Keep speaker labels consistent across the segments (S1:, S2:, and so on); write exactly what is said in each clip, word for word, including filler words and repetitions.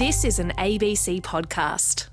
S1: This is an A B C podcast.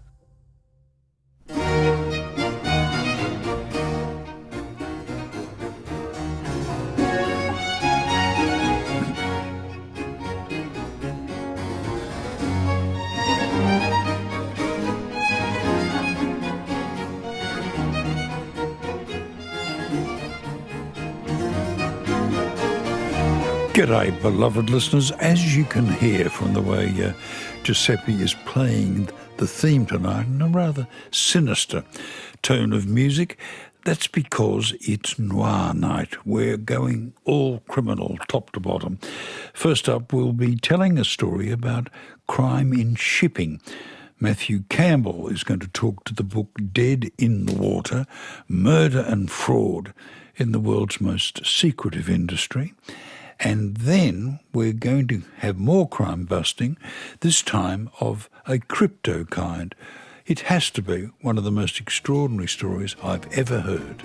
S2: G'day, beloved listeners. As you can hear from the way uh, Giuseppe is playing the theme tonight in a rather sinister tone of music, that's because it's Noir Night. We're going all criminal, top to bottom. First up, we'll be telling a story about crime in shipping. Matthew Campbell is going to talk to the book Dead in the Water, Murder and Fraud in the World's Most Secretive Industry. And then we're going to have more crime busting, this time of a crypto kind. It has to be one of the most extraordinary stories I've ever heard.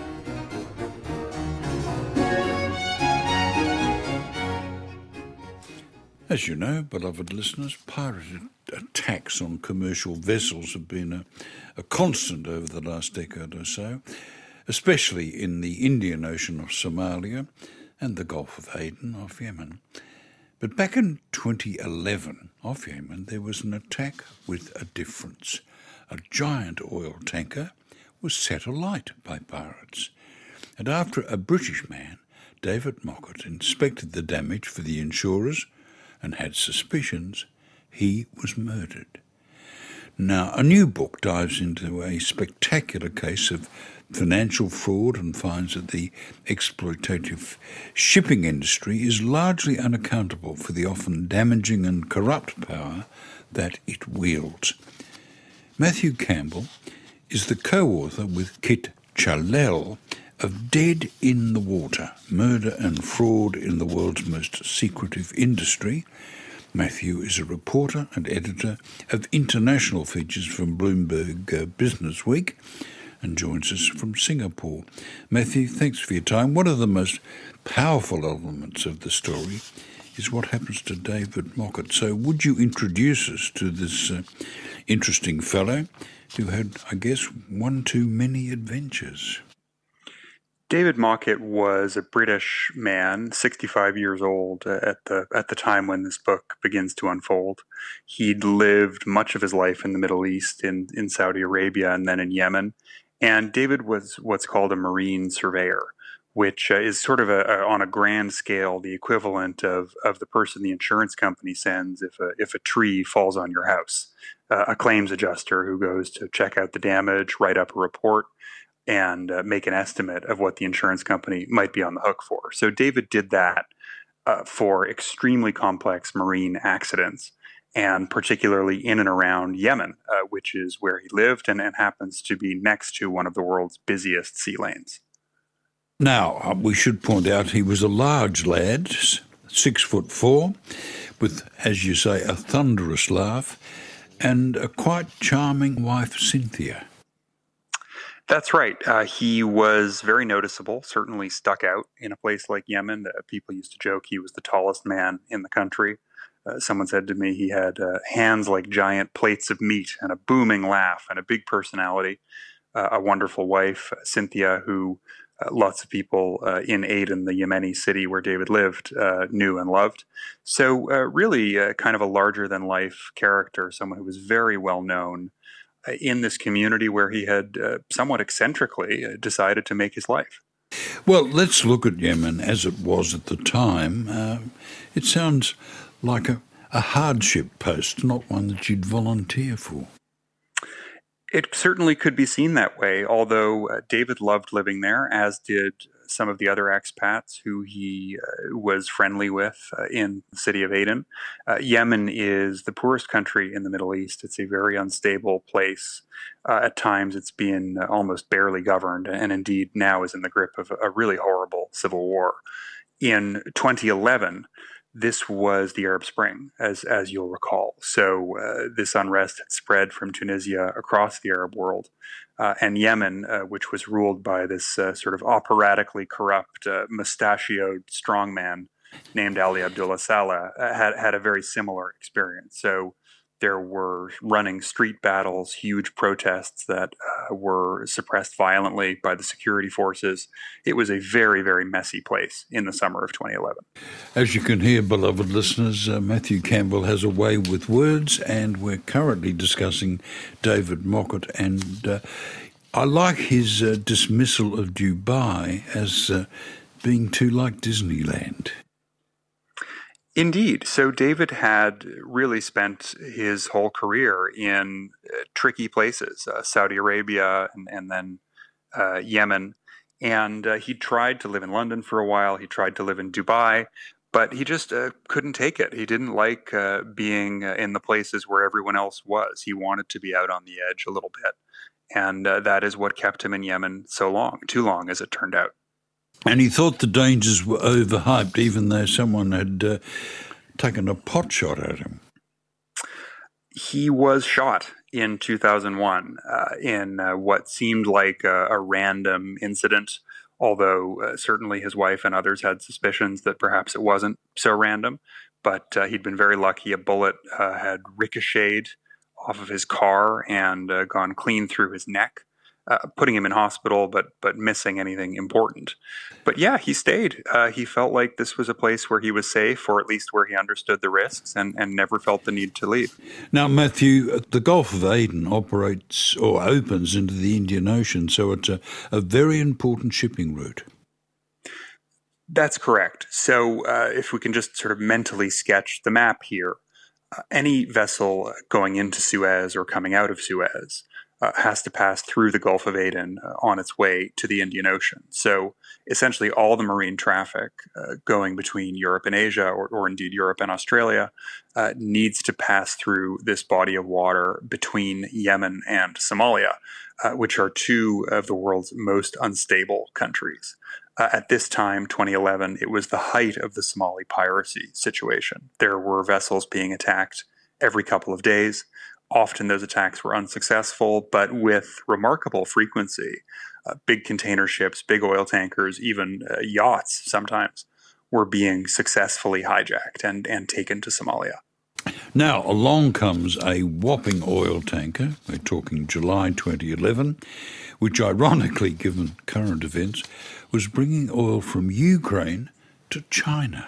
S2: As you know, beloved listeners, pirate attacks on commercial vessels have been a, a constant over the last decade or so, especially in the Indian Ocean of Somalia and the Gulf of Aden off Yemen. But back in twenty eleven, off Yemen, there was an attack with a difference. A giant oil tanker was set alight by pirates. And after a British man, David Mockett, inspected the damage for the insurers and had suspicions, he was murdered. Now, a new book dives into a spectacular case of financial fraud and finds that the exploitative shipping industry is largely unaccountable for the often damaging and corrupt power that it wields. Matthew Campbell is the co-author with Kit Challel of Dead in the Water, Murder and Fraud in the World's Most Secretive Industry. Matthew is a reporter and editor of international features from Bloomberg uh, Business Week and joins us from Singapore. Matthew, thanks for your time. One of the most powerful elements of the story is what happens to David Mockett. So would you introduce us to this uh, interesting fellow who had, I guess, one too many adventures?
S3: David Mockett was a British man, sixty-five years old at the at the time when this book begins to unfold. He'd lived much of his life in the Middle East, in, in Saudi Arabia, and then in Yemen. And David was what's called a marine surveyor, which uh, is sort of a, a, on a grand scale the equivalent of, of the person the insurance company sends if a, if a tree falls on your house. Uh, a claims adjuster who goes to check out the damage, write up a report, and uh, make an estimate of what the insurance company might be on the hook for. So David did that uh, for extremely complex marine accidents, and particularly in and around Yemen, uh, which is where he lived and, and happens to be next to one of the world's busiest sea lanes.
S2: Now, uh, we should point out he was a large lad, six foot four, with, as you say, a thunderous laugh, and a quite charming wife, Cynthia.
S3: That's right. Uh, he was very noticeable, certainly stuck out in a place like Yemen. Uh, people used to joke he was the tallest man in the country. Uh, someone said to me he had uh, hands like giant plates of meat and a booming laugh and a big personality. Uh, a wonderful wife, Cynthia, who uh, lots of people uh, in Aden, the Yemeni city where David lived, uh, knew and loved. So uh, really uh, kind of a larger-than-life character, someone who was very well known uh, in this community where he had uh, somewhat eccentrically uh, decided to make his life.
S2: Well, let's look at Yemen as it was at the time. Uh, it sounds like a, a hardship post, not one that you'd volunteer for.
S3: It certainly could be seen that way, although uh, David loved living there, as did some of the other expats who he uh, was friendly with uh, in the city of Aden. Uh, Yemen is the poorest country in the Middle East. It's a very unstable place. Uh, at times it's been uh, almost barely governed, and indeed now is in the grip of a really horrible civil war. In twenty eleven, this was the Arab Spring, as as you'll recall. So uh, this unrest had spread from Tunisia across the Arab world. Uh, and Yemen, uh, which was ruled by this uh, sort of operatically corrupt, uh, mustachioed strongman named Ali Abdullah Saleh, uh, had, had a very similar experience. So There were running street battles, huge protests that uh, were suppressed violently by the security forces. It was a very, very messy place in the summer of twenty eleven.
S2: As you can hear, beloved listeners, uh, Matthew Campbell has a way with words, and we're currently discussing David Mockett. And uh, I like his uh, dismissal of Dubai as uh, being too like Disneyland.
S3: Indeed. So David had really spent his whole career in uh, tricky places, uh, Saudi Arabia and, and then uh, Yemen. And uh, he tried to live in London for a while. He tried to live in Dubai, but he just uh, couldn't take it. He didn't like uh, being uh, in the places where everyone else was. He wanted to be out on the edge a little bit. And uh, that is what kept him in Yemen so long, too long as it turned out.
S2: And he thought the dangers were overhyped, even though someone had uh, taken a pot shot at him.
S3: He was shot in two thousand one uh, in uh, what seemed like a, a random incident, although uh, certainly his wife and others had suspicions that perhaps it wasn't so random. But uh, he'd been very lucky. A bullet uh, had ricocheted off of his car and uh, gone clean through his neck. Uh, putting him in hospital, but but missing anything important. But yeah, he stayed. Uh, he felt like this was a place where he was safe, or at least where he understood the risks, and, and never felt the need to leave.
S2: Now, Matthew, the Gulf of Aden operates or opens into the Indian Ocean, so it's a, a very important shipping route.
S3: That's correct. So uh, if we can just sort of mentally sketch the map here, uh, any vessel going into Suez or coming out of Suez Uh, has to pass through the Gulf of Aden uh, on its way to the Indian Ocean. So essentially all the marine traffic uh, going between Europe and Asia, or, or indeed Europe and Australia, uh, needs to pass through this body of water between Yemen and Somalia, uh, which are two of the world's most unstable countries. Uh, at this time, twenty eleven, it was the height of the Somali piracy situation. There were vessels being attacked every couple of days. Often those attacks were unsuccessful, but with remarkable frequency. Uh, big container ships, big oil tankers, even uh, yachts sometimes were being successfully hijacked and, and taken to Somalia.
S2: Now, along comes a whopping oil tanker, we're talking July twenty eleven, which ironically, given current events, was bringing oil from Ukraine to China.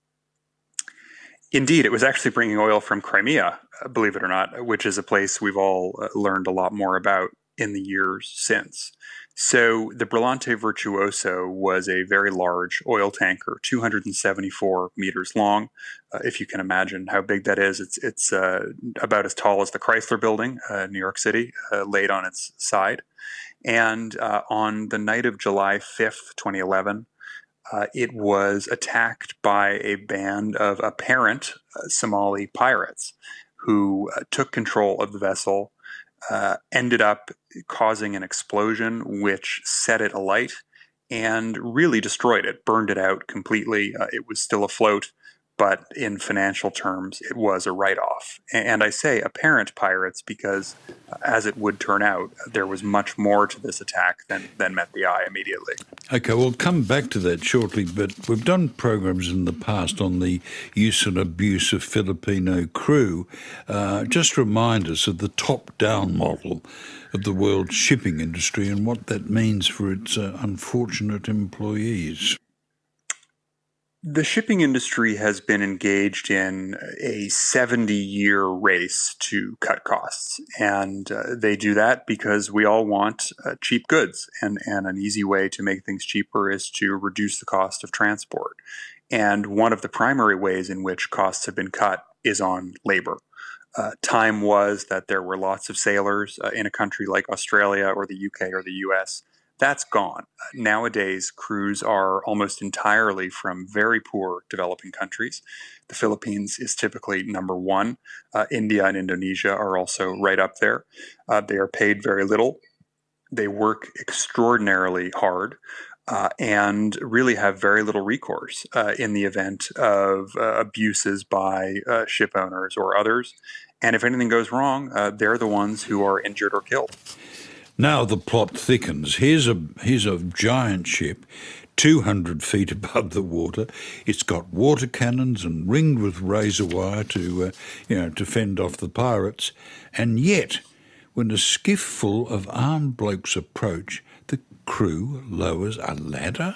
S3: Indeed, it was actually bringing oil from Crimea, believe it or not, which is a place we've all learned a lot more about in the years since. So the Brillante Virtuoso was a very large oil tanker, two hundred seventy-four meters long. Uh, if you can imagine how big that is, it's it's uh, about as tall as the Chrysler Building, uh, New York City, uh, laid on its side. And uh, on the night of July fifth, twenty eleven, Uh, it was attacked by a band of apparent uh, Somali pirates who uh, took control of the vessel, uh, ended up causing an explosion which set it alight and really destroyed it, burned it out completely. Uh, it was still afloat, but in financial terms, it was a write-off. And I say apparent pirates because, uh, as it would turn out, there was much more to this attack than, than met the eye immediately.
S2: Okay, we'll come back to that shortly, but we've done programs in the past on the use and abuse of Filipino crew. Uh, just remind us of the top-down model of the world shipping industry and what that means for its uh, unfortunate employees.
S3: The shipping industry has been engaged in a seventy-year race to cut costs, and uh, they do that because we all want uh, cheap goods, and, and an easy way to make things cheaper is to reduce the cost of transport. And one of the primary ways in which costs have been cut is on labor. Uh, time was that there were lots of sailors uh, in a country like Australia or the U K or the U S. That's gone. Nowadays, crews are almost entirely from very poor developing countries. The Philippines is typically number one. Uh, India and Indonesia are also right up there. Uh, they are paid very little. They work extraordinarily hard uh, and really have very little recourse uh, in the event of uh, abuses by uh, ship owners or others. And if anything goes wrong, uh, they're the ones who are injured or killed.
S2: Now the plot thickens. Here's a here's a giant ship two hundred feet above the water. It's got water cannons and ringed with razor wire to, uh, you know, to fend off the pirates. And yet, when a skiff full of armed blokes approach, the crew lowers a ladder?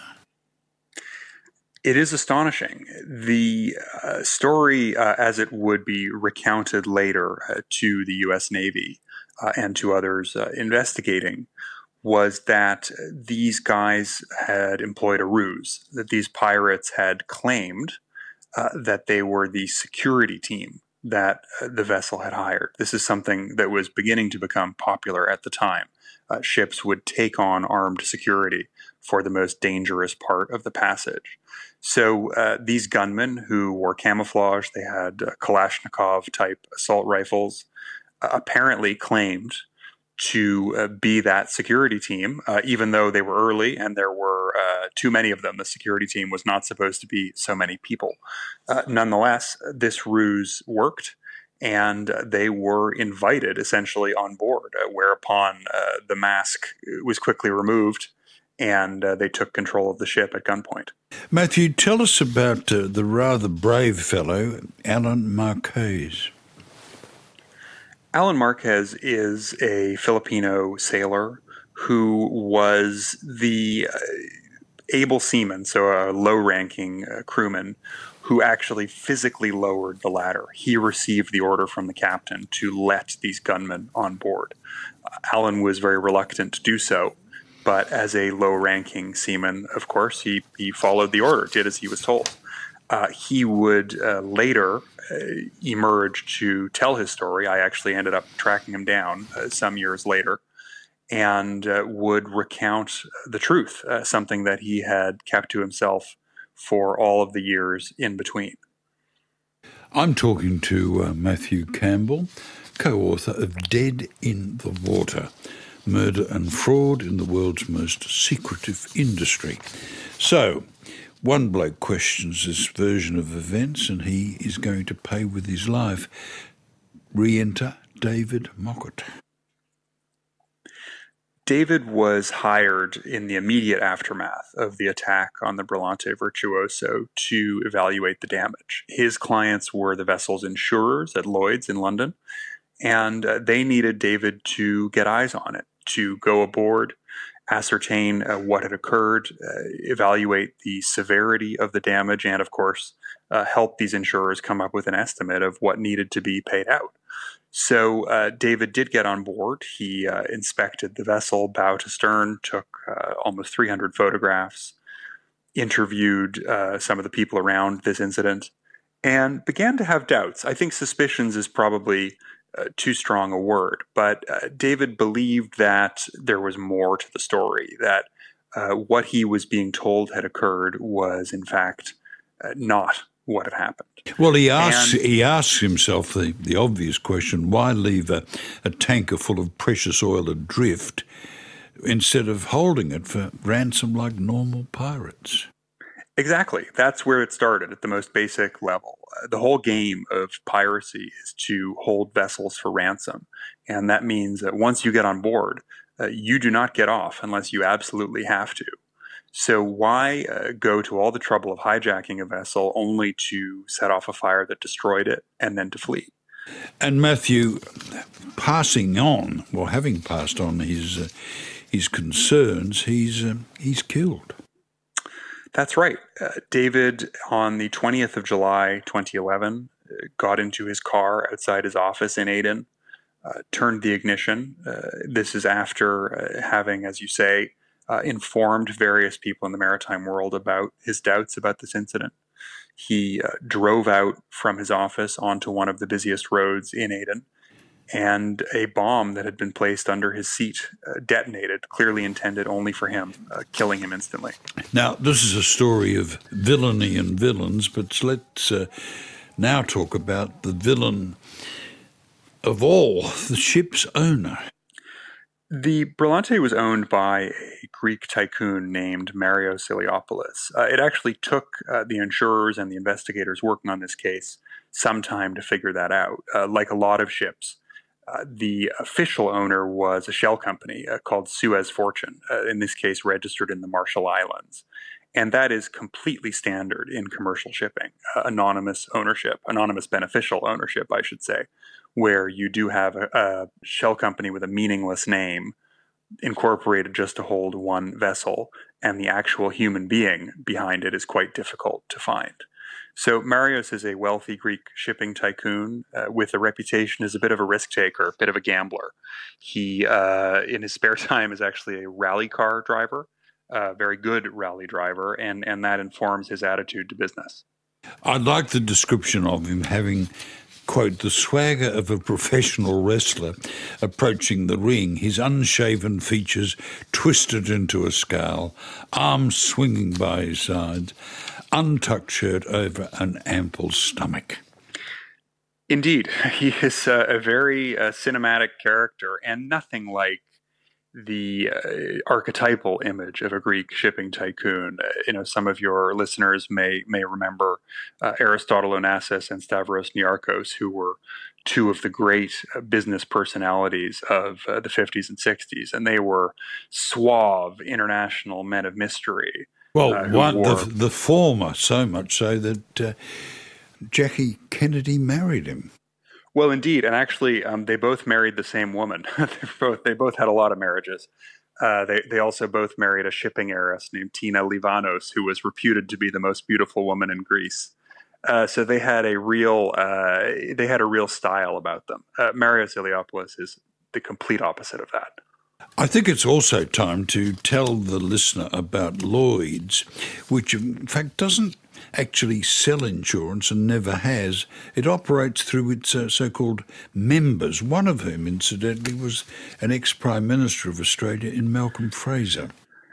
S3: It is astonishing. The uh, story, uh, as it would be recounted later uh, to the U S Navy uh, and to others uh, investigating, was that these guys had employed a ruse, that these pirates had claimed uh, that they were the security team that uh, the vessel had hired. This is something that was beginning to become popular at the time. Uh, ships would take on armed security for the most dangerous part of the passage. So uh, these gunmen who wore camouflage, they had uh, Kalashnikov-type assault rifles, uh, apparently claimed to uh, be that security team, uh, even though they were early and there were uh, too many of them. The security team was not supposed to be so many people. Uh, nonetheless, this ruse worked, and they were invited essentially on board, uh, whereupon uh, the mask was quickly removed and uh, they took control of the ship at gunpoint.
S2: Matthew, tell us about uh, the rather brave fellow, Alan Marquez.
S3: Alan Marquez is a Filipino sailor who was the uh, able seaman, so a low-ranking uh, crewman, who actually physically lowered the ladder. He received the order from the captain to let these gunmen on board. Uh, Alan was very reluctant to do so, but as a low-ranking seaman, of course, he, he followed the order, did as he was told. Uh, he would uh, later uh, emerge to tell his story. I actually ended up tracking him down uh, some years later, and uh, would recount the truth, uh, something that he had kept to himself for all of the years in between.
S2: I'm talking to uh, Matthew Campbell, co-author of Dead in the Water, Murder and Fraud in the World's Most Secretive Industry. So, one bloke questions this version of events, and he is going to pay with his life. Re-enter David Mockett.
S3: David was hired in the immediate aftermath of the attack on the Brillante Virtuoso to evaluate the damage. His clients were the vessel's insurers at Lloyd's in London, and uh, they needed David to get eyes on it, to go aboard, ascertain uh, what had occurred, uh, evaluate the severity of the damage, and of course, uh, help these insurers come up with an estimate of what needed to be paid out. So uh, David did get on board. He uh, inspected the vessel bow to stern, took uh, almost three hundred photographs, interviewed uh, some of the people around this incident, and began to have doubts. I think suspicions is probably uh, too strong a word, but uh, David believed that there was more to the story, that uh, what he was being told had occurred was, in fact, uh, not what had happened.
S2: Well, he asks
S3: and,
S2: he asks himself the, the obvious question, why leave a, a tanker full of precious oil adrift instead of holding it for ransom like normal pirates?
S3: Exactly. That's where it started at the most basic level. Uh, the whole game of piracy is to hold vessels for ransom. And that means that once you get on board, uh, you do not get off unless you absolutely have to. So why uh, go to all the trouble of hijacking a vessel only to set off a fire that destroyed it and then to flee?
S2: And Matthew, passing on, or having passed on his uh, his concerns, he's uh, he's killed.
S3: That's right. Uh, David, on the twentieth of July, twenty eleven, uh, got into his car outside his office in Aden, uh, turned the ignition. Uh, this is after uh, having, as you say, Uh, informed various people in the maritime world about his doubts about this incident. He uh, drove out from his office onto one of the busiest roads in Aden, and a bomb that had been placed under his seat uh, detonated, clearly intended only for him, uh, killing him instantly.
S2: Now, this is a story of villainy and villains, but let's uh, now talk about the villain of all, the ship's owner.
S3: The Brillante was owned by a Greek tycoon named Mario Siliopoulos. Uh, it actually took uh, the insurers and the investigators working on this case some time to figure that out. Uh, like a lot of ships, uh, the official owner was a shell company uh, called Suez Fortune, uh, in this case registered in the Marshall Islands. And that is completely standard in commercial shipping, uh, anonymous ownership, anonymous beneficial ownership, I should say, where you do have a, a shell company with a meaningless name incorporated just to hold one vessel, and the actual human being behind it is quite difficult to find. So Marios is a wealthy Greek shipping tycoon uh, with a reputation as a bit of a risk taker, a bit of a gambler. He, uh, in his spare time, is actually a rally car driver, a very good rally driver, and, and that informs his attitude to business.
S2: I like the description of him having, quote, the swagger of a professional wrestler approaching the ring, his unshaven features twisted into a scowl, arms swinging by his sides, untucked shirt over an ample stomach.
S3: Indeed, he is uh, a very uh, cinematic character, and nothing like the uh, archetypal image of a Greek shipping tycoon. Uh, you know, some of your listeners may may remember uh, Aristotle Onassis and Stavros Niarchos, who were two of the great uh, business personalities of uh, the fifties and sixties, and they were suave international men of mystery.
S2: Well,
S3: uh,
S2: one,
S3: wore...
S2: the, the former, so much so that uh, Jackie Kennedy married him.
S3: Well, indeed, and actually, um, they both married the same woman. they both they both had a lot of marriages. Uh, they they also both married a shipping heiress named Tina Livanos, who was reputed to be the most beautiful woman in Greece. Uh, so they had a real uh, they had a real style about them. Uh, Marios Iliopoulos is the complete opposite of that.
S2: I think it's also time to tell the listener about Lloyd's, which in fact doesn't actually sell insurance and never has. It operates through its uh, so-called members, one of whom, incidentally, was an ex-Prime Minister of Australia in Malcolm Fraser.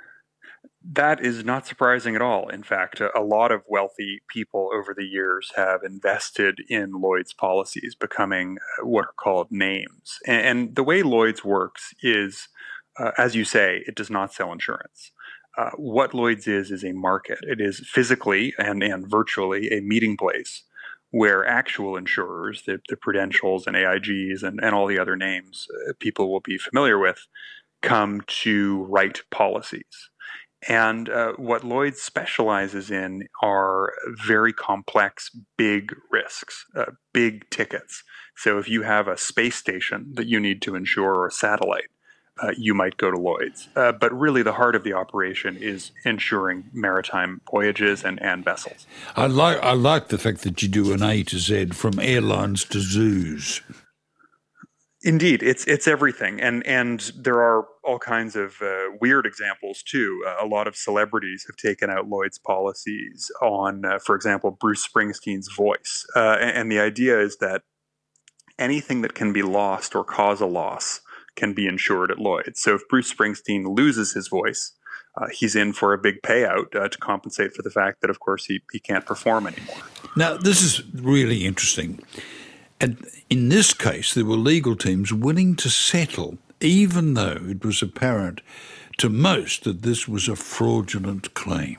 S3: That is not surprising at all. In fact, a lot of wealthy people over the years have invested in Lloyd's policies, becoming what are called names. And the way Lloyd's works is, uh, as you say, it does not sell insurance. Uh, what Lloyd's is, is a market. It is physically and, and virtually a meeting place where actual insurers, the, the Prudentials and A I Gs and, and all the other names uh, people will be familiar with, come to write policies. And uh, what Lloyd's specializes in are very complex, big risks, uh, big tickets. So if you have a space station that you need to insure or a satellite, uh, you might go to Lloyd's. Uh, but really the heart of the operation is insuring maritime voyages and, and vessels.
S2: I like I like the fact that you do an A to Z, from airlines to zoos.
S3: Indeed, it's it's everything, and and there are all kinds of uh, weird examples too. Uh, a lot of celebrities have taken out Lloyd's policies on, uh, for example, Bruce Springsteen's voice, uh, and, and the idea is that anything that can be lost or cause a loss can be insured at Lloyd's. So if Bruce Springsteen loses his voice, uh, he's in for a big payout uh, to compensate for the fact that, of course, he he can't perform anymore.
S2: Now, this is really interesting. And in this case, there were legal teams willing to settle, even though it was apparent to most that this was a fraudulent claim.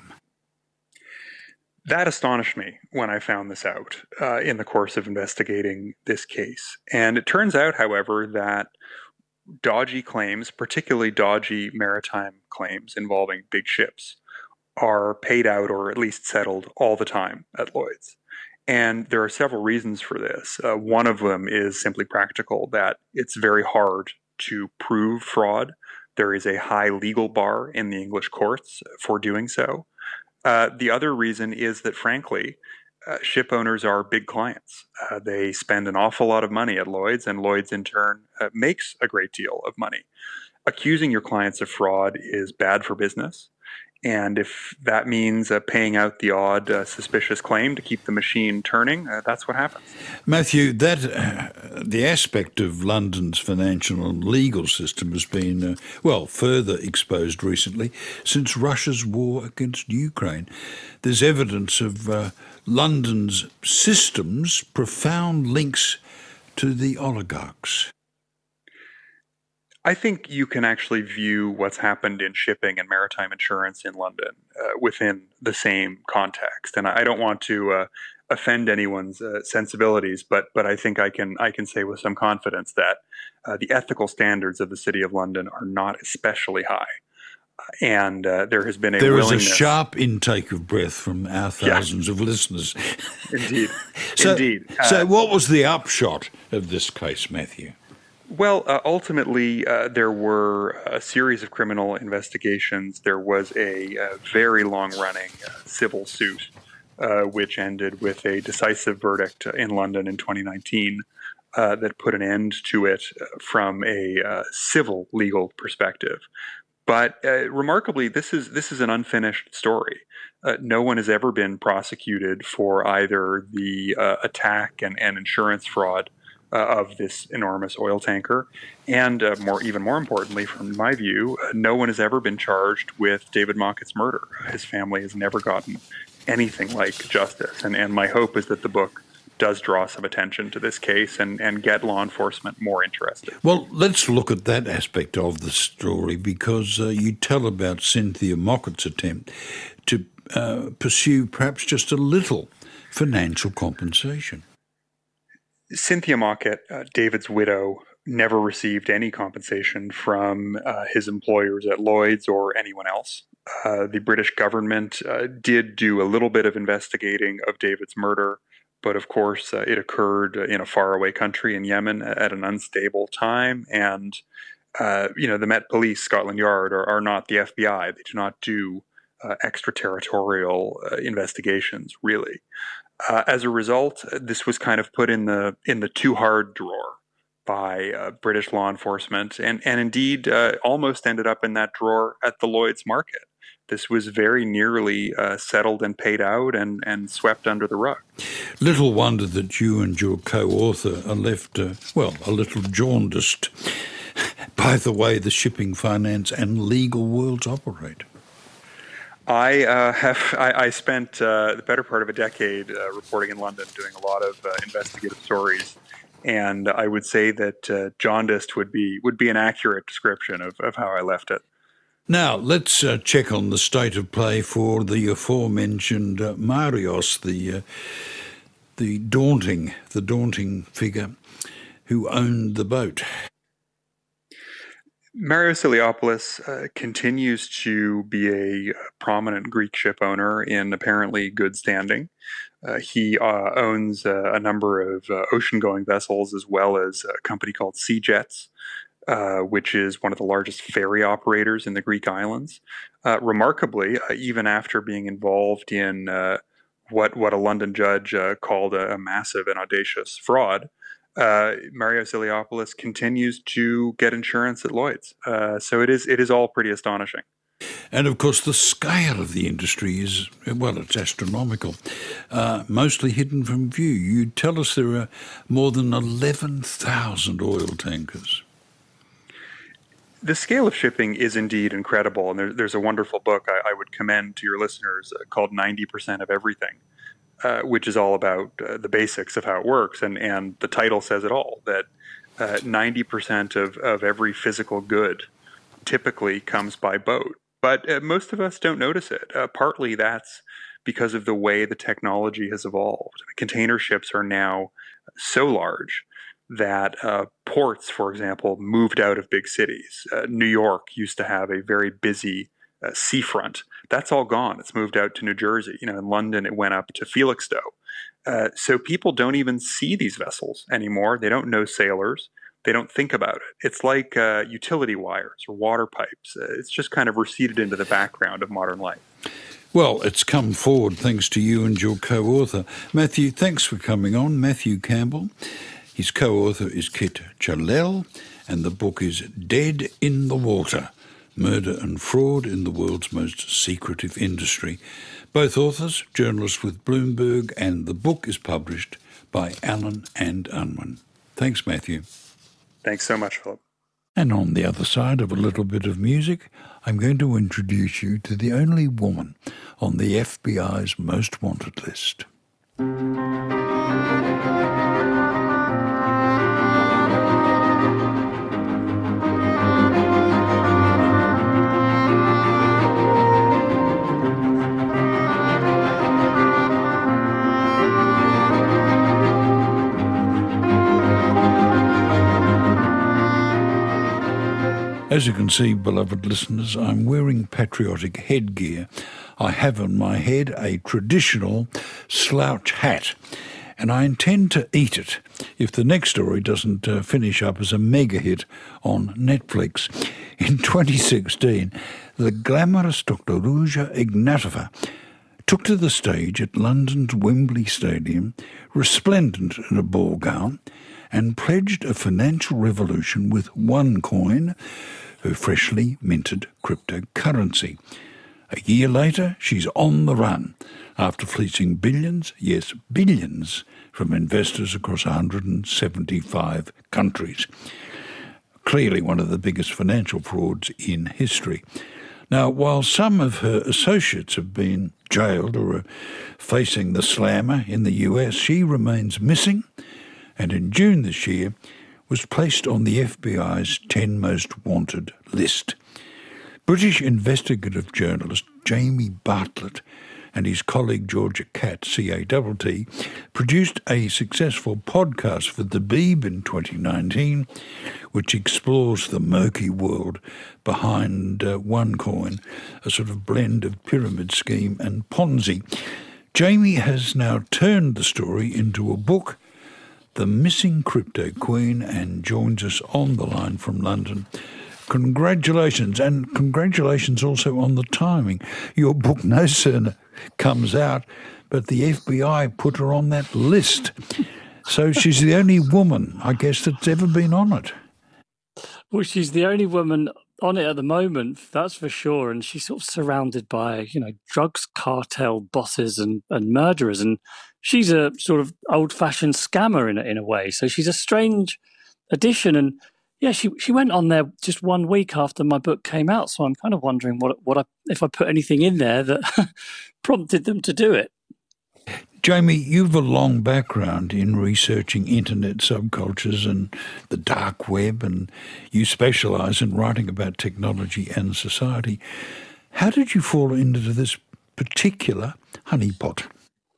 S3: That astonished me when I found this out uh, in the course of investigating this case. And it turns out, however, that dodgy claims, particularly dodgy maritime claims involving big ships, are paid out or at least settled all the time at Lloyd's. And there are several reasons for this. Uh, one of them is simply practical, that it's very hard to prove fraud. There is a high legal bar in the English courts for doing so. Uh, the other reason is that, frankly, uh, ship owners are big clients. Uh, they spend an awful lot of money at Lloyd's, and Lloyd's in turn uh, makes a great deal of money. Accusing your clients of fraud is bad for business. And if that means uh, paying out the odd uh, suspicious claim to keep the machine turning, uh, that's what happens.
S2: Matthew, that uh, the aspect of London's financial and legal system has been, uh, well, further exposed recently since Russia's war against Ukraine. There's evidence of uh, London's system's profound links to the oligarchs.
S3: I think you can actually view what's happened in shipping and maritime insurance in London uh, within the same context. And I don't want to uh, offend anyone's uh, sensibilities, but but I think I can I can say with some confidence that uh, the ethical standards of the City of London are not especially high. And uh, there has been a
S2: there
S3: willingness.
S2: There is a sharp intake of breath from our thousands yeah. of listeners.
S3: Indeed.
S2: so,
S3: Indeed. Uh,
S2: so what was the upshot of this case, Matthew?
S3: Well, uh, ultimately, uh, there were a series of criminal investigations. There was a, a very long-running uh, civil suit, uh, which ended with a decisive verdict in London in twenty nineteen uh, that put an end to it from a uh, civil legal perspective. But uh, remarkably, this is this is an unfinished story. Uh, no one has ever been prosecuted for either the uh, attack and, and insurance fraud Uh, of this enormous oil tanker, and uh, more, even more importantly, from my view, uh, no one has ever been charged with David Mockett's murder. His family has never gotten anything like justice, and, and my hope is that the book does draw some attention to this case and, and get law enforcement more interested.
S2: Well, let's look at that aspect of the story, because uh, you tell about Cynthia Mockett's attempt to uh, pursue perhaps just a little financial compensation.
S3: Cynthia Mockett, uh, David's widow, never received any compensation from uh, his employers at Lloyd's or anyone else. Uh, the British government uh, did do a little bit of investigating of David's murder, but of course uh, it occurred in a faraway country in Yemen at an unstable time. And, uh, you know, the Met Police, Scotland Yard, are, are not the F B I. They do not do uh, extraterritorial uh, investigations, really. Uh, as a result, this was kind of put in the in the too hard drawer by uh, British law enforcement, and and indeed uh, almost ended up in that drawer at the Lloyd's market. This was very nearly uh, settled and paid out and, and swept under the rug.
S2: Little wonder that you and your co-author are left, uh, well, a little jaundiced by the way the shipping, finance and legal worlds operate.
S3: I uh, have. I, I spent uh, the better part of a decade uh, reporting in London, doing a lot of uh, investigative stories, and I would say that uh, jaundiced would be would be an accurate description of, of how I left it.
S2: Now let's uh, check on the state of play for the aforementioned uh, Marios, the uh, the daunting the daunting figure who owned the boat.
S3: Marios Iliopoulos uh, continues to be a prominent Greek ship owner in apparently good standing. Uh, he uh, owns uh, a number of uh, ocean-going vessels, as well as a company called Sea Jets, uh, which is one of the largest ferry operators in the Greek islands. Uh, remarkably, uh, even after being involved in uh, what, what a London judge uh, called a, a massive and audacious fraud, Uh, Marios Iliopoulos continues to get insurance at Lloyd's. Uh, so it is it is all pretty astonishing.
S2: And of course, the scale of the industry is, well, it's astronomical, uh, mostly hidden from view. You tell us there are more than eleven thousand oil tankers.
S3: The scale of shipping is indeed incredible. And there, there's a wonderful book I, I would commend to your listeners uh, called ninety percent of Everything. Uh, which is all about uh, the basics of how it works. And, and the title says it all, that uh, ninety percent of, of every physical good typically comes by boat. But uh, most of us don't notice it. Uh, partly that's because of the way the technology has evolved. Container ships are now so large that uh, ports, for example, moved out of big cities. Uh, New York used to have a very busy uh, seafront. That's all gone. It's moved out to New Jersey. You know, in London, it went up to Felixstowe. Uh, so people don't even see these vessels anymore. They don't know sailors. They don't think about it. It's like uh, utility wires or water pipes. Uh, it's just kind of receded into the background of modern life.
S2: Well, it's come forward thanks to you and your co-author. Matthew, thanks for coming on. Matthew Campbell. His co-author is Kit Jalel, and the book is Dead in the Water, Murder and Fraud in the World's Most Secretive Industry. Both authors, journalists with Bloomberg, and the book is published by Allen and Unwin. Thanks, Matthew.
S3: Thanks so much, Philip.
S2: And on the other side of a little bit of music, I'm going to introduce you to the only woman on the F B I's most wanted list. As you can see, beloved listeners, I'm wearing patriotic headgear. I have on my head a traditional slouch hat, and I intend to eat it if the next story doesn't uh, finish up as a mega hit on Netflix. In twenty sixteen, the glamorous Doctor Ruja Ignatova took to the stage at London's Wembley Stadium, resplendent in a ball gown, and pledged a financial revolution with OneCoin, her freshly minted cryptocurrency. A year later, she's on the run after fleecing billions, yes, billions, from investors across one hundred seventy-five countries. Clearly one of the biggest financial frauds in history. Now, while some of her associates have been jailed or are facing the slammer in the U S, she remains missing, and in June this year was placed on the F B I's ten most wanted list. British investigative journalist Jamie Bartlett and his colleague Georgia Catt, C A T T, produced a successful podcast for The Beeb in twenty nineteen, which explores the murky world behind uh, OneCoin, a sort of blend of pyramid scheme and Ponzi. Jamie has now turned the story into a book, The Missing Crypto Queen, and joins us on the line from London. Congratulations, and congratulations also on the timing. Your book no sooner comes out, but the F B I put her on that list. So she's the only woman, I guess, that's ever been on it.
S4: Well, she's the only woman on it at the moment, that's for sure. And she's sort of surrounded by, you know, drugs cartel bosses and, and murderers. And she's a sort of old-fashioned scammer in a, in a way. So she's a strange addition. And yeah, she she went on there just one week after my book came out. So I'm kind of wondering what what I, if I put anything in there that prompted them to do it.
S2: Jamie, you've a long background in researching internet subcultures and the dark web, and you specialise in writing about technology and society. How did you fall into this particular honeypot?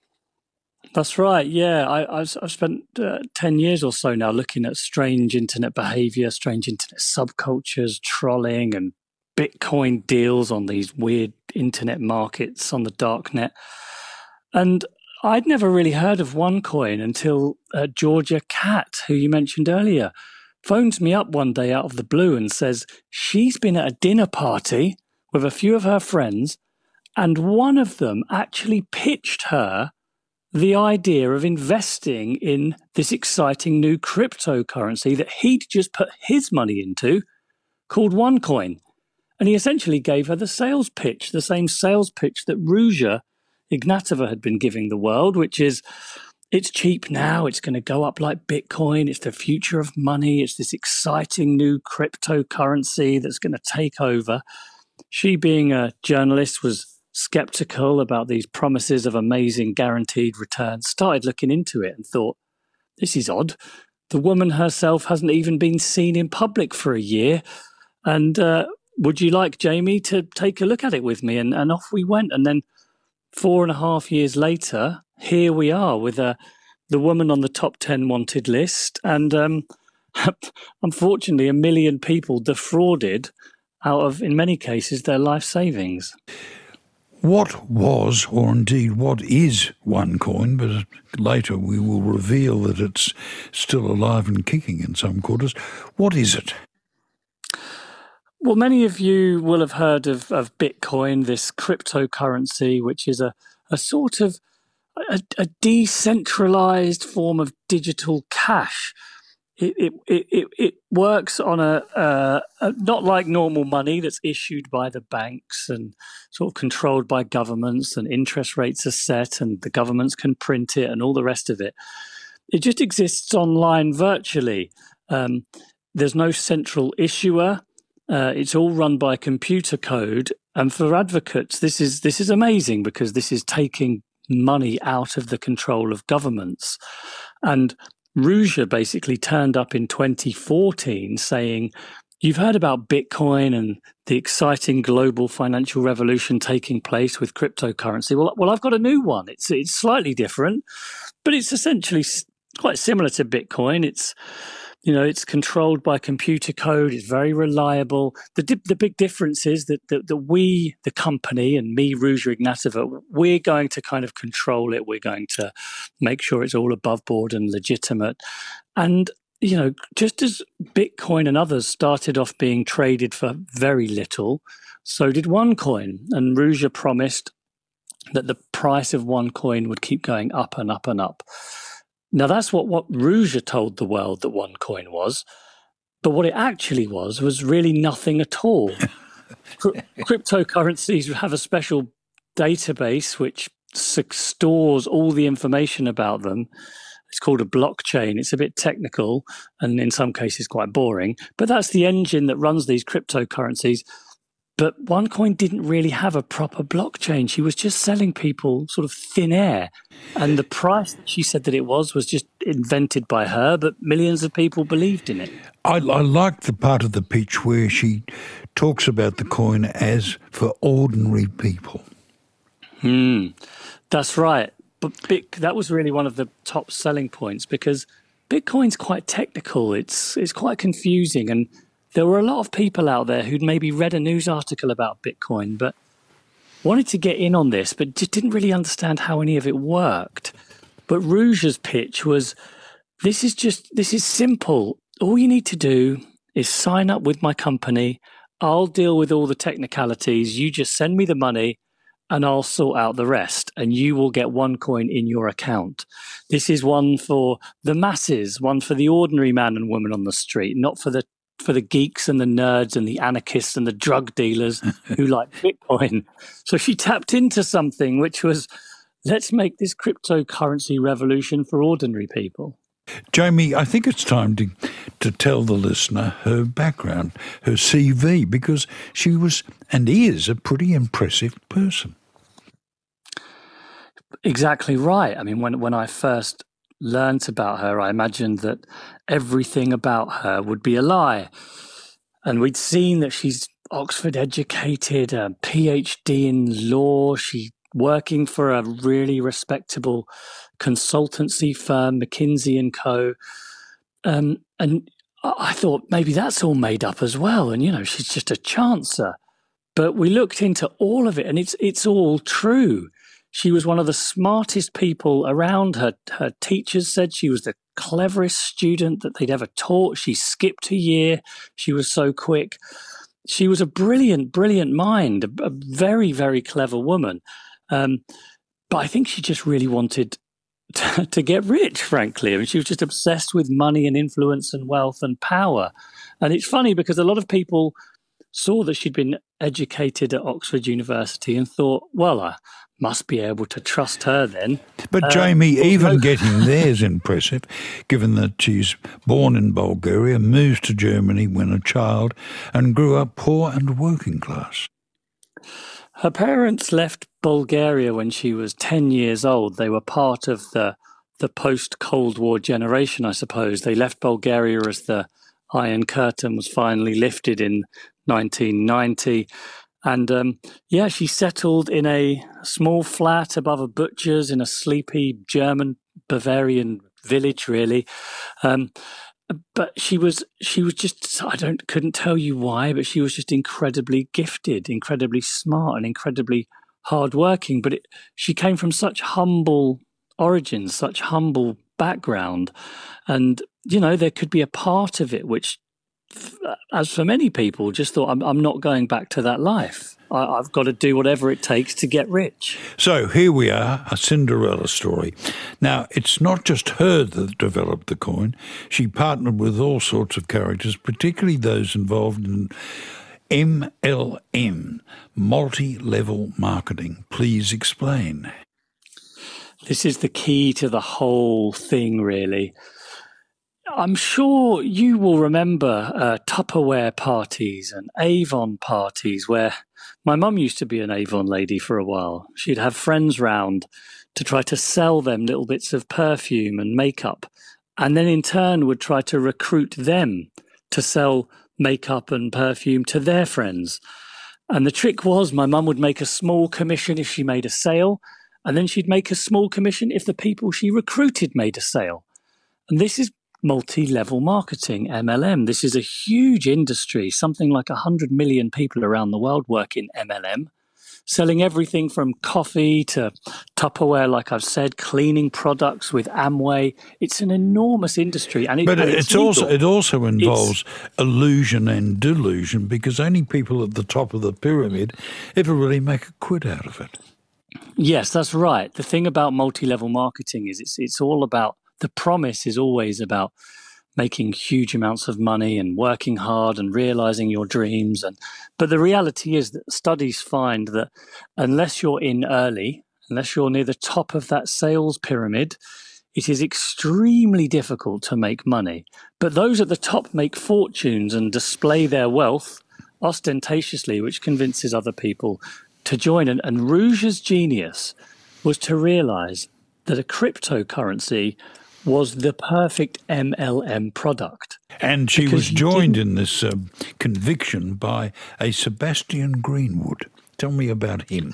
S4: That's right, yeah. I, I've, I've spent uh, ten years or so now looking at strange internet behaviour, strange internet subcultures, trolling and Bitcoin deals on these weird internet markets on the darknet. And I'd never really heard of OneCoin until uh, Georgia Catt, who you mentioned earlier, phones me up one day out of the blue and says she's been at a dinner party with a few of her friends, and one of them actually pitched her the idea of investing in this exciting new cryptocurrency that he'd just put his money into called OneCoin. And he essentially gave her the sales pitch, the same sales pitch that Ruja Ignatova had been giving the world, which is, it's cheap now, it's going to go up like Bitcoin, it's the future of money, it's this exciting new cryptocurrency that's going to take over. She, being a journalist, was skeptical about these promises of amazing guaranteed returns, started looking into it and thought, this is odd. The woman herself hasn't even been seen in public for a year. And uh, would you like, Jamie, to take a look at it with me? And, and off we went. And then four and a half years later, here we are with uh, the woman on the top ten wanted list. And um, unfortunately, a million people defrauded out of, in many cases, their life savings.
S2: What was, or indeed what is, OneCoin? But later we will reveal that it's still alive and kicking in some quarters. What is it?
S4: Well, many of you will have heard of, of Bitcoin, this cryptocurrency, which is a, a sort of a, a decentralized form of digital cash. It it it, it works on a, a, a not like normal money that's issued by the banks and sort of controlled by governments, and interest rates are set and the governments can print it and all the rest of it. It just exists online virtually. Um, there's no central issuer. Uh, it's all run by computer code. And for advocates, this is this is amazing because this is taking money out of the control of governments. And Ruja basically turned up in twenty fourteen saying, you've heard about Bitcoin and the exciting global financial revolution taking place with cryptocurrency. Well, well, I've got a new one. It's it's slightly different, but it's essentially quite similar to Bitcoin. It's You know, it's controlled by computer code. It's very reliable. The di- the big difference is that, that, that we, the company, and me, Ruja Ignatova, we're going to kind of control it. We're going to make sure it's all above board and legitimate. And, you know, just as Bitcoin and others started off being traded for very little, so did OneCoin. And Ruja promised that the price of OneCoin would keep going up and up and up. Now, that's what, what Ruja told the world that OneCoin was. But what it actually was, was really nothing at all. Cry- cryptocurrencies have a special database which s- stores all the information about them. It's called a blockchain. It's a bit technical and in some cases quite boring. But that's the engine that runs these cryptocurrencies. But OneCoin didn't really have a proper blockchain. She was just selling people sort of thin air. And the price that she said that it was was just invented by her, but millions of people believed in it.
S2: I, I like the part of the pitch where she talks about the coin as for ordinary people.
S4: Hmm, that's right. But Bit, that was really one of the top selling points because Bitcoin's quite technical. It's it's quite confusing, and there were a lot of people out there who'd maybe read a news article about Bitcoin, but wanted to get in on this, but just didn't really understand how any of it worked. But Ruja's pitch was, this is just, this is simple. All you need to do is sign up with my company. I'll deal with all the technicalities. You just send me the money and I'll sort out the rest. And you will get OneCoin in your account. This is one for the masses, one for the ordinary man and woman on the street, not for the for the geeks and the nerds and the anarchists and the drug dealers who like Bitcoin. So she tapped into something which was, let's make this cryptocurrency revolution for ordinary people.
S2: Jamie, I think it's time to to tell the listener her background, her C V, because she was and is a pretty impressive person.
S4: Exactly right. I mean, when when I first learnt about her, I imagined that everything about her would be a lie. And we'd seen that she's Oxford educated, a PhD in law. She's working for a really respectable consultancy firm, McKinsey and Co. Um, and I thought maybe that's all made up as well. And, you know, she's just a chancer. But we looked into all of it and it's it's all true. She was one of the smartest people around. Her her teachers said she was the cleverest student that they'd ever taught. She skipped a year. She was so quick. She was a brilliant, brilliant mind, a, a very, very clever woman. Um, but I think she just really wanted to, to get rich, frankly. I mean, she was just obsessed with money and influence and wealth and power. And it's funny because a lot of people saw that she'd been educated at Oxford University and thought, well, I must be able to trust her then.
S2: But
S4: um,
S2: Jamie, even getting there is impressive, given that she's born in Bulgaria, moved to Germany when a child, and grew up poor and working class.
S4: Her parents left Bulgaria when she was ten years old. They were part of the the post-Cold War generation, I suppose. They left Bulgaria as the Iron Curtain was finally lifted in nineteen ninety. And um, yeah, she settled in a small flat above a butcher's in a sleepy German Bavarian village, really. Um, but she was she was just, I don't couldn't tell you why, but she was just incredibly gifted, incredibly smart and incredibly hardworking. But it, she came from such humble origins, such humble background. And, you know, there could be a part of it which, as for many people, just thought, I'm, I'm not going back to that life. I, I've got to do whatever it takes to get rich.
S2: So here we are, a Cinderella story. Now, it's not just her that developed the coin. She partnered with all sorts of characters, particularly those involved in M L M, multi-level marketing. Please explain.
S4: This is the key to the whole thing, really. I'm sure you will remember uh, Tupperware parties and Avon parties where my mum used to be an Avon lady for a while. She'd have friends round to try to sell them little bits of perfume and makeup, and then in turn would try to recruit them to sell makeup and perfume to their friends. And the trick was my mum would make a small commission if she made a sale, and then she'd make a small commission if the people she recruited made a sale. And this is multi-level marketing, M L M. This is a huge industry. Something like one hundred million people around the world work in M L M, selling everything from coffee to Tupperware, like I've said, cleaning products with Amway. It's an enormous industry. and, it,
S2: But
S4: and
S2: it's,
S4: it's
S2: also it also involves
S4: it's,
S2: illusion and delusion, because only people at the top of the pyramid ever really make a quid out of it.
S4: Yes, that's right. The thing about multi-level marketing is it's it's all about, the promise is always about making huge amounts of money and working hard and realizing your dreams. And but the reality is that studies find that unless you're in early, unless you're near the top of that sales pyramid, it is extremely difficult to make money. But those at the top make fortunes and display their wealth ostentatiously, which convinces other people to join. And, and Rouge's genius was to realize that a cryptocurrency was the perfect M L M product.
S2: And she
S4: Because
S2: was
S4: you
S2: joined
S4: didn't-
S2: in this uh, conviction by a Sebastian Greenwood. Tell me about him.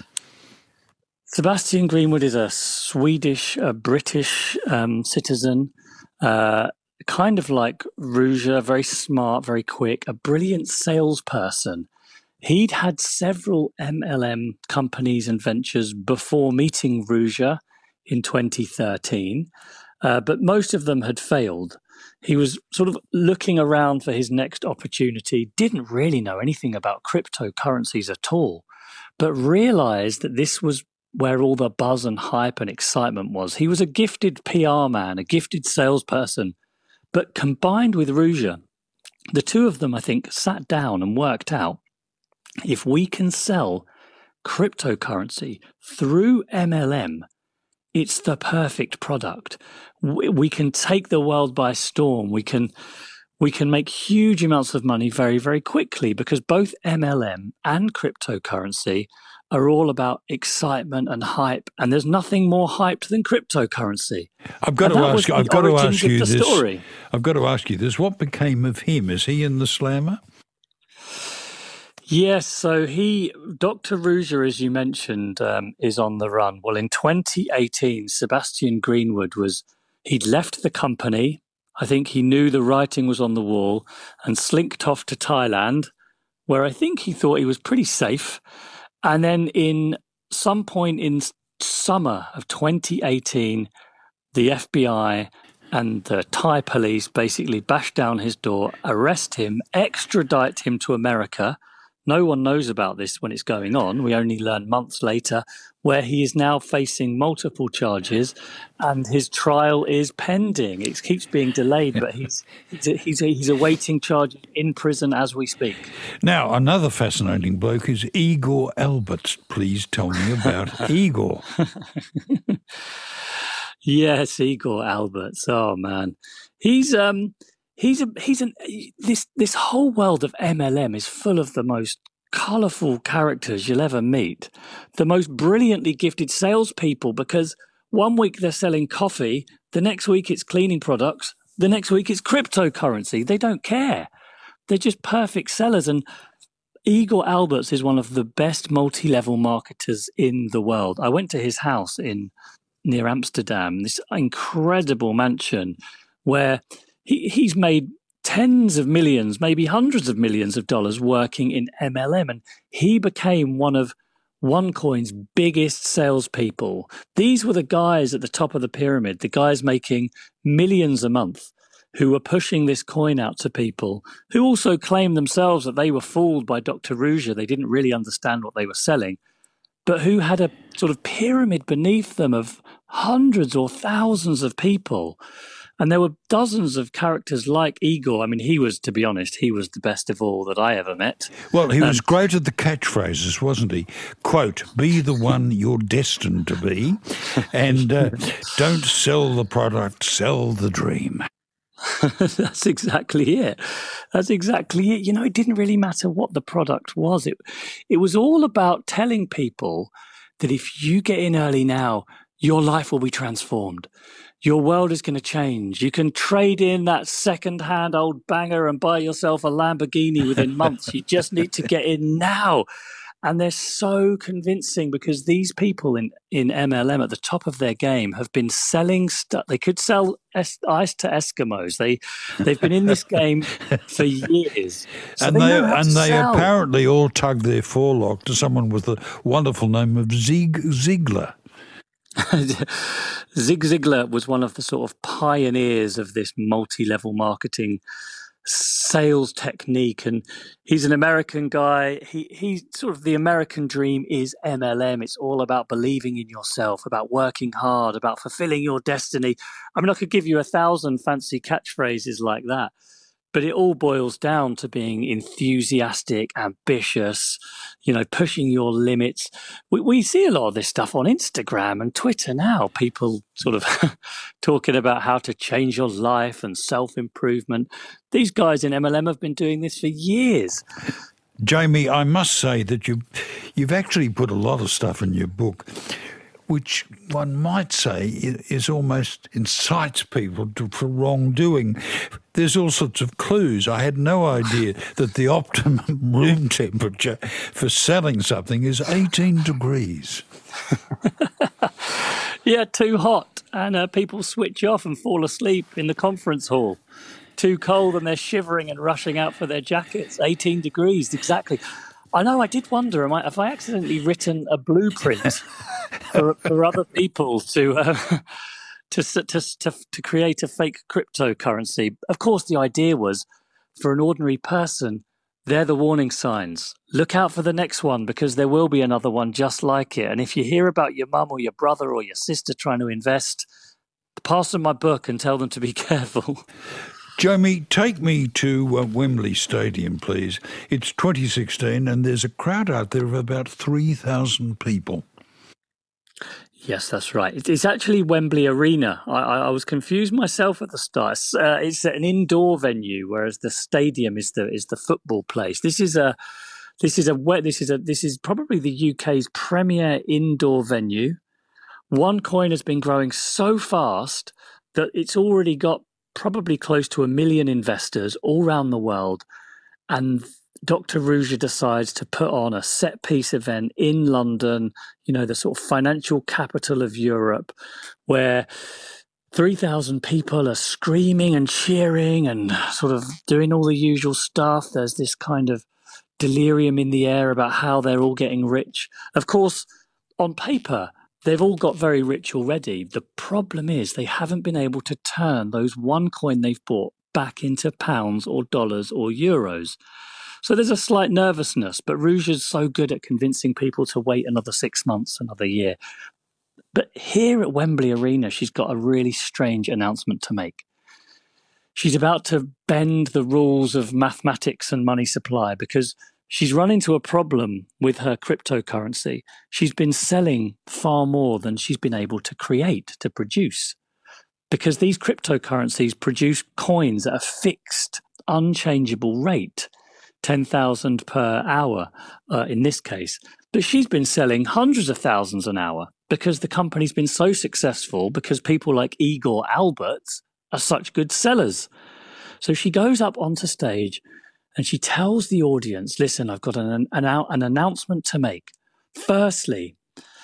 S4: Sebastian Greenwood is a Swedish, uh, British um, citizen, uh, kind of like Rouge, very smart, very quick, a brilliant salesperson. He'd had several M L M companies and ventures before meeting Rouge in twenty thirteen, uh, but most of them had failed. He was sort of looking around for his next opportunity, didn't really know anything about cryptocurrencies at all, but realized that this was where all the buzz and hype and excitement was. He was a gifted P R man, a gifted salesperson, but combined with Rouge, the two of them, I think, sat down and worked out, if we can sell cryptocurrency through M L M, it's the perfect product. We, we can take the world by storm. We can we can make huge amounts of money very, very quickly, because both M L M and cryptocurrency are all about excitement and hype, and there's nothing more hyped than cryptocurrency.
S2: I've got
S4: And
S2: to
S4: that was
S2: ask you.
S4: the
S2: I've got to
S4: origins
S2: ask
S4: of
S2: you
S4: the
S2: this.
S4: story.
S2: I've got to ask you this. What became of him? Is he in the slammer?
S4: Yes, so he, Doctor Rouge, as you mentioned, um, is on the run. Well, in twenty eighteen, Sebastian Greenwood was, he'd left the company. I think he knew the writing was on the wall and slinked off to Thailand, where I think he thought he was pretty safe. And then in some point in summer of twenty eighteen, the F B I and the Thai police basically bashed down his door, arrest him, extradite him to America. No one knows about this when it's going on. We only learn months later, where he is now facing multiple charges and his trial is pending. It keeps being delayed, but he's he's, he's, he's awaiting charges in prison as we speak.
S2: Now, another fascinating bloke is Igor Alberts. Please tell me about Igor.
S4: Yes, Igor Alberts. Oh man, he's um he's a he's an this this whole world of M L M is full of the most colourful characters you'll ever meet, the most brilliantly gifted salespeople. Because one week they're selling coffee, the next week it's cleaning products, the next week it's cryptocurrency. They don't care. They're just perfect sellers. And Igor Alberts is one of the best multi-level marketers in the world. I went to his house in near Amsterdam, this incredible mansion where he, he's made tens of millions, maybe hundreds of millions of dollars working in M L M. And he became one of OneCoin's biggest salespeople. These were the guys at the top of the pyramid, the guys making millions a month, who were pushing this coin out to people, who also claimed themselves that they were fooled by Doctor Rouge. They didn't really understand what they were selling, but who had a sort of pyramid beneath them of hundreds or thousands of people. And there were dozens of characters like Igor. I mean, he was, to be honest, he was the best of all that I ever met.
S2: Well, he was
S4: Um,
S2: great at the catchphrases, wasn't he? Quote, be the one you're destined to be, and uh, don't sell the product, sell the dream.
S4: That's exactly it. That's exactly it. You know, it didn't really matter what the product was. It, it was all about telling people that if you get in early now, your life will be transformed. Your world is going to change. You can trade in that second-hand old banger and buy yourself a Lamborghini within months. You just need to get in now. And they're so convincing because these people in, in M L M at the top of their game have been selling stuff. They could sell es- ice to Eskimos. They, they've been in this game for years. So
S2: and
S4: they,
S2: they,
S4: know how
S2: and
S4: to
S2: they
S4: sell.
S2: apparently all tug their forelock to someone with the wonderful name of Zig Ziglar.
S4: Zig Ziglar was one of the sort of pioneers of this multi-level marketing sales technique, and he's an American guy. He he sort of the American dream is M L M. It's all about believing in yourself, about working hard, about fulfilling your destiny. I mean, I could give you a thousand fancy catchphrases like that, but it all boils down to being enthusiastic, ambitious, you know, pushing your limits. We, we see a lot of this stuff on Instagram and Twitter now, people sort of talking about how to change your life and self-improvement. These guys in M L M have been doing this for years.
S2: Jamie, I must say that you, you've actually put a lot of stuff in your book which one might say is almost incites people to, for wrongdoing. There's all sorts of clues. I had no idea that the optimum room temperature for selling something is eighteen degrees.
S4: Yeah, too hot, and uh, people switch off and fall asleep in the conference hall. Too cold, and they're shivering and rushing out for their jackets. eighteen degrees, exactly. I know, I did wonder, am I, have I accidentally written a blueprint for, for other people to, uh, to, to, to, to create a fake cryptocurrency? Of course, the idea was, for an ordinary person, they're the warning signs. Look out for the next one, because there will be another one just like it. And if you hear about your mum or your brother or your sister trying to invest, pass them my book and tell them to be careful.
S2: Jamie, take me to uh, Wembley Stadium, please. It's twenty sixteen and there's a crowd out there of about three thousand people.
S4: Yes, that's right. It's actually Wembley Arena. I, I was confused myself at the start. It's, uh, it's an indoor venue, whereas the stadium is the is the football place. This is a this is a this is a this is probably the U K's premier indoor venue. OneCoin has been growing so fast that it's already got probably close to a million investors all around the world. And Doctor Ruja decides to put on a set-piece event in London, you know, the sort of financial capital of Europe, where three thousand people are screaming and cheering and sort of doing all the usual stuff. There's this kind of delirium in the air about how they're all getting rich. Of course, on paper, they've all got very rich already. The problem is they haven't been able to turn those OneCoin they've bought back into pounds or dollars or euros. So there's a slight nervousness, but Ruja's so good at convincing people to wait another six months, another year. But here at Wembley Arena, she's got a really strange announcement to make. She's about to bend the rules of mathematics and money supply because she's run into a problem with her cryptocurrency. She's been selling far more than she's been able to create, to produce. Because these cryptocurrencies produce coins at a fixed, unchangeable rate, ten thousand per hour uh, in this case. But she's been selling hundreds of thousands an hour because the company's been so successful, because people like Igor Alberts are such good sellers. So she goes up onto stage and she tells the audience, listen, I've got an, an, an announcement to make. Firstly,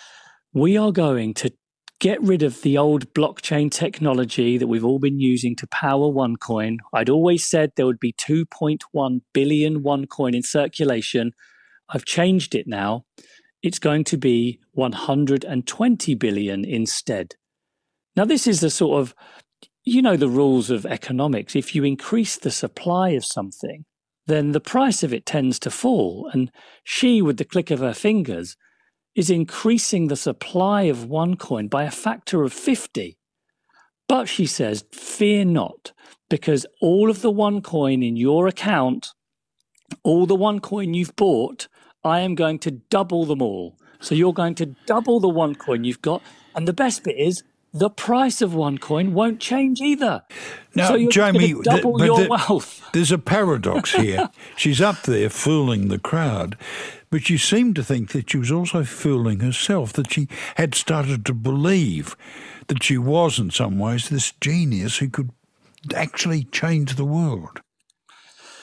S4: we are going to get rid of the old blockchain technology that we've all been using to power OneCoin. I'd always said there would be two point one billion OneCoin in circulation. I've changed it now. It's going to be one hundred twenty billion instead. Now, this is the sort of, you know, the rules of economics. If you increase the supply of something, then the price of it tends to fall. And she, with the click of her fingers, is increasing the supply of OneCoin by a factor of fifty. But she says, fear not, because all of the OneCoin in your account, all the OneCoin you've bought, I am going to double them all. So you're going to double the OneCoin you've got. And the best bit is, the price of OneCoin won't change either.
S2: Now,
S4: so you're
S2: Jamie,
S4: going to double
S2: the,
S4: your
S2: the,
S4: wealth.
S2: There's a paradox here. She's up there fooling the crowd, but you seem to think that she was also fooling herself, that she had started to believe that she was in some ways this genius who could actually change the world.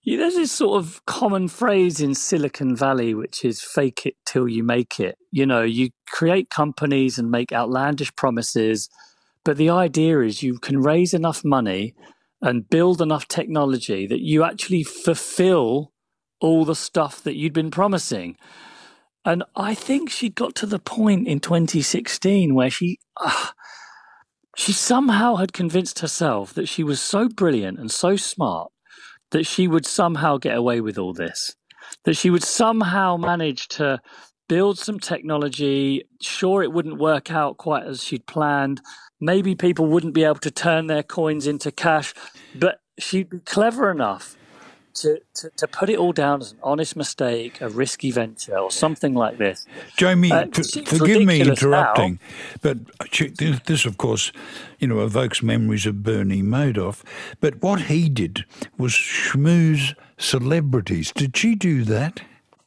S4: Yeah, there's this sort of common phrase in Silicon Valley, which is fake it till you make it. You know, you create companies and make outlandish promises, but the idea is you can raise enough money and build enough technology that you actually fulfill all the stuff that you'd been promising. And I think she got to the point in twenty sixteen where she uh, she somehow had convinced herself that she was so brilliant and so smart that she would somehow get away with all this, that she would somehow manage to build some technology. Sure, it wouldn't work out quite as she'd planned. Maybe people wouldn't be able to turn their coins into cash, but she'd be clever enough to, to, to put it all down as an honest mistake, a risky venture, or something like this.
S2: Jamie,
S4: Uh,
S2: f-
S4: she's
S2: forgive me
S4: ridiculous
S2: interrupting,
S4: now.
S2: but this, of course, you know, evokes memories of Bernie Madoff. But what he did was schmooze celebrities. Did she do that?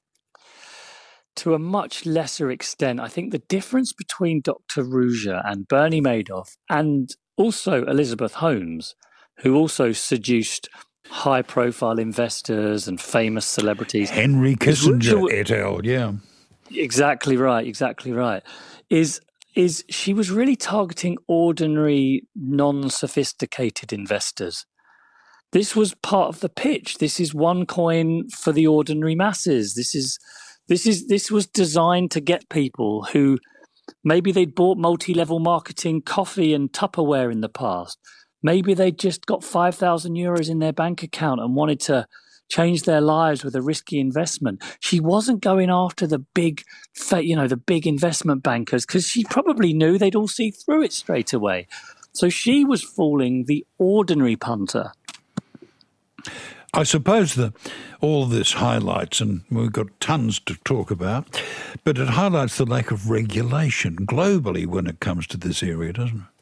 S4: To a much lesser extent. I think the difference between Doctor Ruja and Bernie Madoff, and also Elizabeth Holmes, who also seduced high-profile investors and famous celebrities.
S2: Henry Kissinger
S4: Ruja,
S2: et al., yeah.
S4: Exactly right, exactly right. Is is she was really targeting ordinary, non-sophisticated investors. This was part of the pitch. This is one coin for the ordinary masses. This is this is this was designed to get people who maybe they'd bought multi-level marketing coffee and Tupperware in the past. Maybe they just got five thousand euros in their bank account and wanted to change their lives with a risky investment. She wasn't going after the big, you know, the big investment bankers because she probably knew they'd all see through it straight away. So she was fooling the ordinary punter.
S2: I suppose that all this highlights, and we've got tons to talk about, but it highlights the lack of regulation globally when it comes to this area, doesn't it?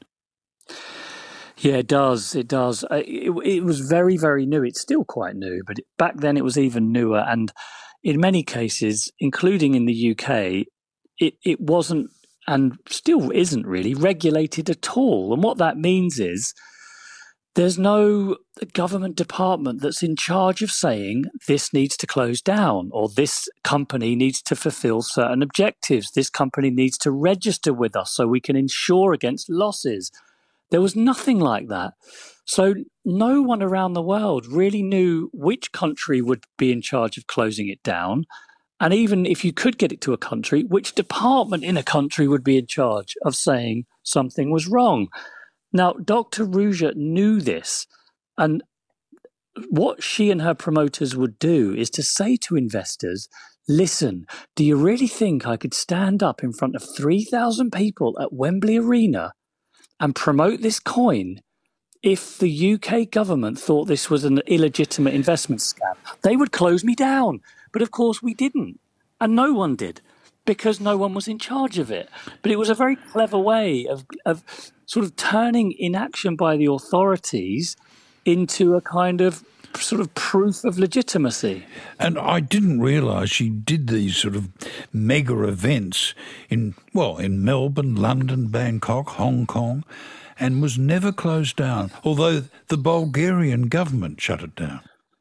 S4: Yeah, it does. It does. Uh, It, it was very, very new. It's still quite new, but it, back then it was even newer. And in many cases, including in the U K, it, it wasn't and still isn't really regulated at all. And what that means is there's no government department that's in charge of saying this needs to close down or this company needs to fulfill certain objectives. This company needs to register with us so we can insure against losses. There was nothing like that. So no one around the world really knew which country would be in charge of closing it down. And even if you could get it to a country, which department in a country would be in charge of saying something was wrong. Now, Doctor Ruja knew this. And what she and her promoters would do is to say to investors, listen, do you really think I could stand up in front of three thousand people at Wembley Arena and promote this coin if the U K government thought this was an illegitimate investment scam? They would close me down. But of course we didn't. And no one did because no one was in charge of it. But it was a very clever way of, of sort of turning inaction by the authorities into a kind of sort of proof of legitimacy.
S2: And I didn't realise she did these sort of mega events in, well, in Melbourne, London, Bangkok, Hong Kong, and was never closed down, although the Bulgarian government shut it down.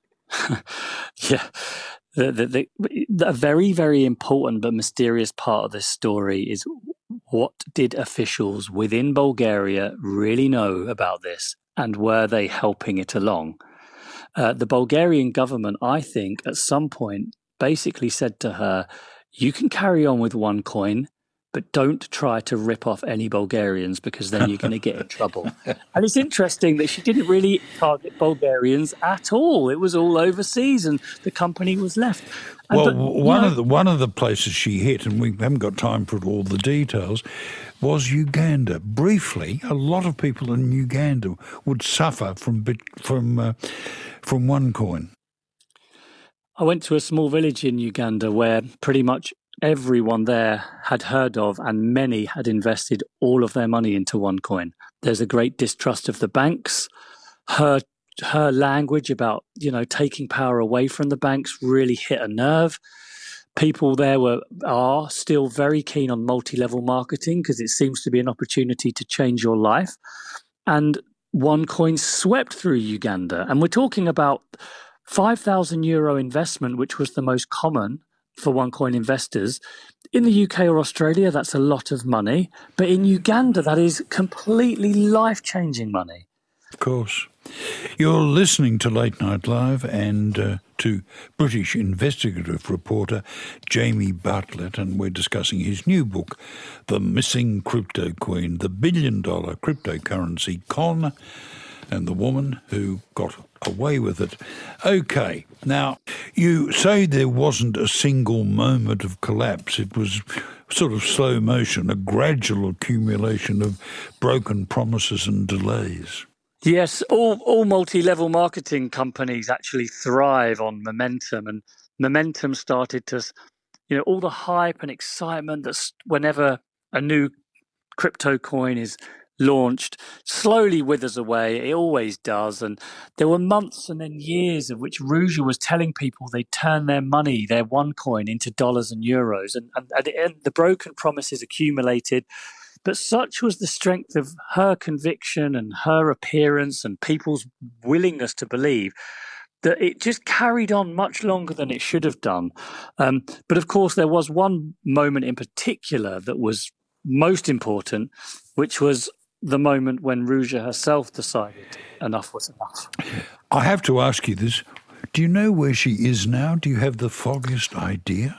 S4: Yeah. The, the, the, the very, very important but mysterious part of this story is what did officials within Bulgaria really know about this, and were they helping it along? Uh, the Bulgarian government, I think, at some point basically said to her, you can carry on with OneCoin, but don't try to rip off any Bulgarians because then you're going to get in trouble. And it's interesting that she didn't really target Bulgarians at all. It was all overseas and the company was left. And
S2: well,
S4: but,
S2: one
S4: know,
S2: of the one of the places she hit, and we haven't got time for all the details, was Uganda. Briefly, a lot of people in Uganda would suffer from from uh, from OneCoin.
S4: I went to a small village in Uganda where pretty much everyone there had heard of, and many had invested all of their money into OneCoin. There's a great distrust of the banks. Her her language about, you know, taking power away from the banks really hit a nerve. People there were are still very keen on multi-level marketing because it seems to be an opportunity to change your life. And OneCoin swept through Uganda. And we're talking about five thousand euro investment, which was the most common for OneCoin investors. In the U K or Australia, that's a lot of money. But in Uganda, that is completely life-changing money.
S2: Of course. You're listening to Late Night Live and uh, to British investigative reporter Jamie Bartlett, and we're discussing his new book, The Missing Crypto Queen, the billion-dollar cryptocurrency con, and the woman who got away with it. Okay, now, you say there wasn't a single moment of collapse. It was sort of slow motion, a gradual accumulation of broken promises and delays.
S4: Yes, all, all multi-level marketing companies actually thrive on momentum, and momentum started to, you know, all the hype and excitement that whenever a new crypto coin is launched slowly withers away. It always does. And there were months and then years of which Ruja was telling people they'd turn their money, their OneCoin, into dollars and euros. And, and at the end, the broken promises accumulated. But such was the strength of her conviction and her appearance and people's willingness to believe that it just carried on much longer than it should have done. Um, but of course, there was one moment in particular that was most important, which was the moment when Ruja herself decided enough was enough.
S2: I have to ask you this. Do you know where she is now? Do you have the foggiest idea?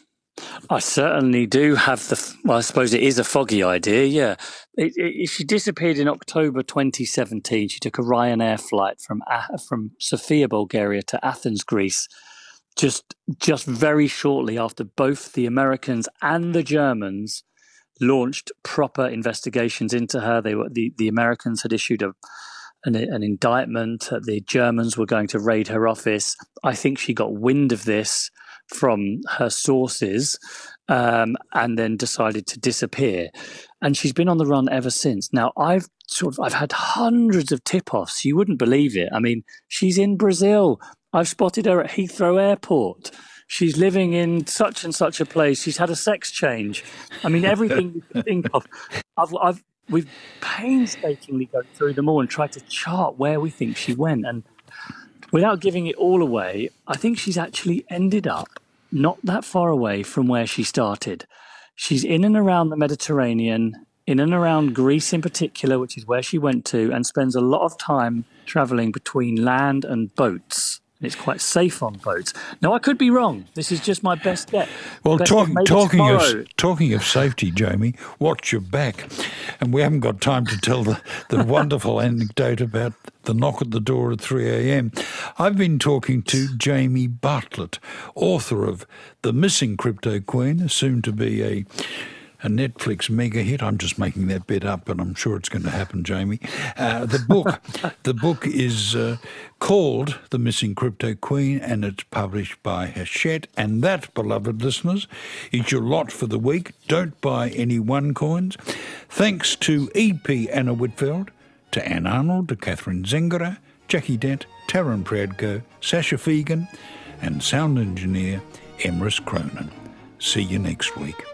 S4: I certainly do have the, well, I suppose it is a foggy idea, yeah. It, it, she disappeared in October twenty seventeen. She took a Ryanair flight from from Sofia, Bulgaria to Athens, Greece, just just very shortly after both the Americans and the Germans launched proper investigations into her. They were the, the Americans had issued a an, an indictment. The Germans were going to raid her office. I think she got wind of this from her sources um, and then decided to disappear. And she's been on the run ever since. Now, I've sort of I've had hundreds of tip-offs. You wouldn't believe it. I mean, she's in Brazil. I've spotted her at Heathrow Airport. She's living in such and such a place. She's had a sex change. I mean, everything you can think of. I've, I've, we've painstakingly gone through them all and tried to chart where we think she went. And without giving it all away, I think she's actually ended up not that far away from where she started. She's in and around the Mediterranean, in and around Greece in particular, which is where she went to, and spends a lot of time traveling between land and boats. It's quite safe on boats. Now, I could be wrong. This is just my best bet.
S2: Well,
S4: best
S2: talk, talking
S4: tomorrow.
S2: of talking of safety, Jamie, watch your back. And we haven't got time to tell the, the wonderful anecdote about the knock at the door at three a.m. I've been talking to Jamie Bartlett, author of The Missing Crypto Queen, soon to be a a Netflix mega hit. I'm just making that bit up, but I'm sure it's going to happen, Jamie. Uh, the book, the book is uh, called The Missing Crypto Queen, and it's published by Hachette. And that, beloved listeners, is your lot for the week. Don't buy any OneCoins. Thanks to E P Anna Whitfeld, to Anne Arnold, to Catherine Zengera, Jackie Dent, Taryn Pradko, Sasha Fegan, and sound engineer Emrys Cronin. See you next week.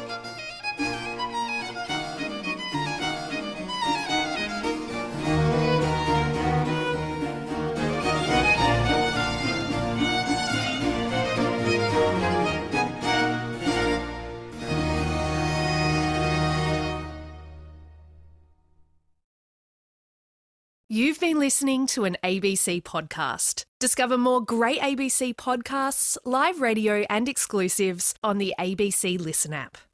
S1: You've been listening to an A B C podcast. Discover more great A B C podcasts, live radio and exclusives on the A B C Listen app.